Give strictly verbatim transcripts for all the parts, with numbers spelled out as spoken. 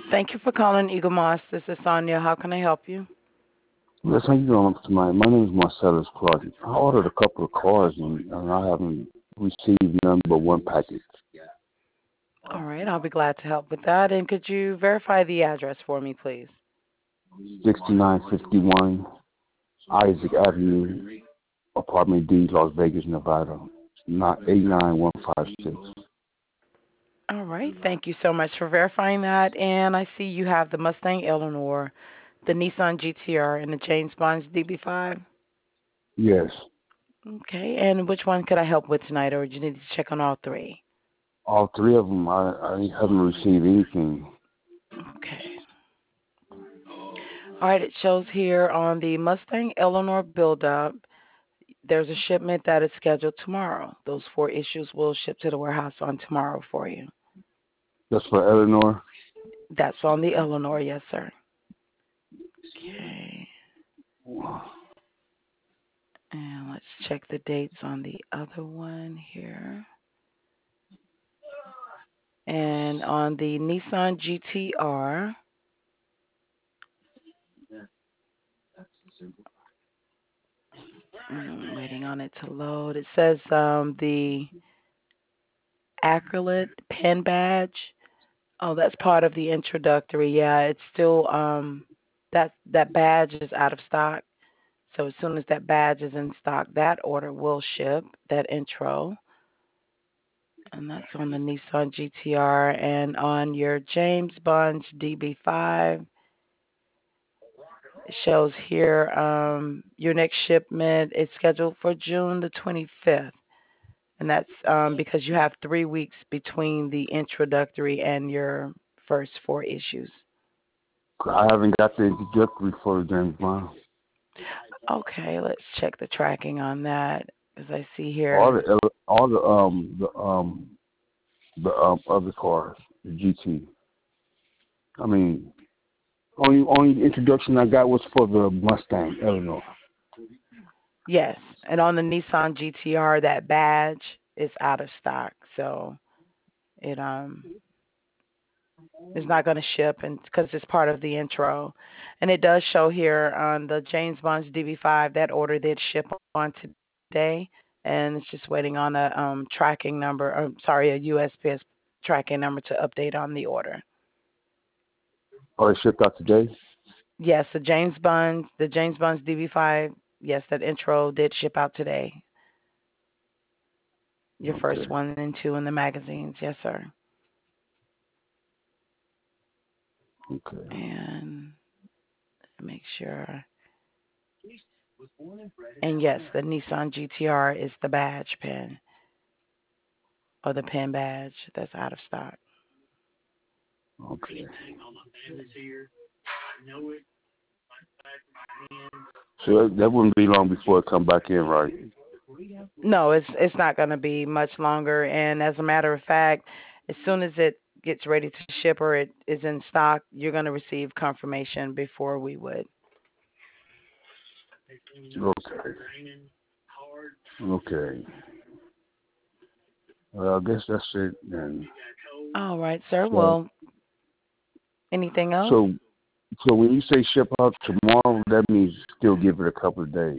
Thank you for calling Eagle Moss. This is Sonia. How can I help you? Yes, how you doing tonight? My name is Marcellus Clark. I ordered a couple of cars and, and I haven't received none but one package. All right, I'll be glad to help with that. And could you verify the address for me, please? sixty-nine fifty-one Isaac Avenue, Apartment D, Las Vegas, Nevada. Not eight nine one five six. All right, thank you so much for verifying that. And I see you have the Mustang Eleanor, the Nissan G T R, and the James Bond's D B five. Yes, Okay, and which one could I help with tonight, or do you need to check on all three? all three of them. I, I haven't received anything. Okay. All right, it shows here on the Mustang Eleanor build-up, there's a shipment that is scheduled tomorrow. Those four issues will ship to the warehouse on tomorrow for you. Just for Eleanor? That's on the Eleanor, yes, sir. Okay. And let's check the dates on the other one here. And on the Nissan G T R, I'm waiting on it to load. It says um, the acrylic pen badge. Oh, that's part of the introductory. Yeah, it's still um, that that badge is out of stock. So as soon as that badge is in stock, that order will ship, that intro. And that's on the Nissan G T R. And on your James Bond D B five, it shows here um, your next shipment is scheduled for June the twenty-fifth. And that's um, because you have three weeks between the introductory and your first four issues. I haven't got the introductory for James Bond. Okay, let's check the tracking on that. As I see All here, the all the um the um the um other cars, the G T. I mean, only only introduction I got was for the Mustang Eleanor. yes, and on the Nissan G T R, that badge is out of stock, so it um is not going to ship, and because it's part of the intro, and it does show here on the James Bond's D B five that order did ship on today, and it's just waiting on a um tracking number. Or, sorry, a U S P S tracking number to update on the order. Oh, it shipped out today? Yes, the James Bond, the James Bond's D B five. Yes, that intro did ship out today. Your Okay. first one and two in the magazines. Yes, sir. Okay. And make sure. And yes, the Nissan G T R is the badge pen or the pen badge that's out of stock. Okay. So that, that wouldn't be long before it come back in, right? No, it's it's not going to be much longer. And as a matter of fact, as soon as it gets ready to ship or it is in stock, you're going to receive confirmation before we would. Okay. Okay. Well, I guess that's it then. All right, sir. So, Well, anything else? so, so when you say ship out tomorrow, that means still give it a couple of days.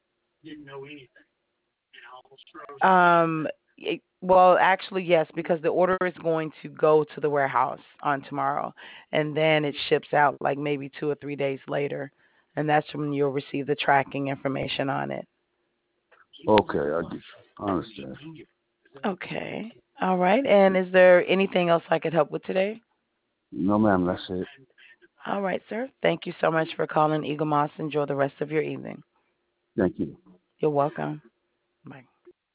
Um, it, well, actually, yes, because the order is going to go to the warehouse on tomorrow, and then it ships out like maybe two or three days later, and that's when you'll receive the tracking information on it. Okay, I get you. I understand. Okay. All right. And is there anything else I could help with today? No, ma'am, that's it. All right, sir. Thank you so much for calling Eagle Moss. Enjoy the rest of your evening. Thank you. You're welcome.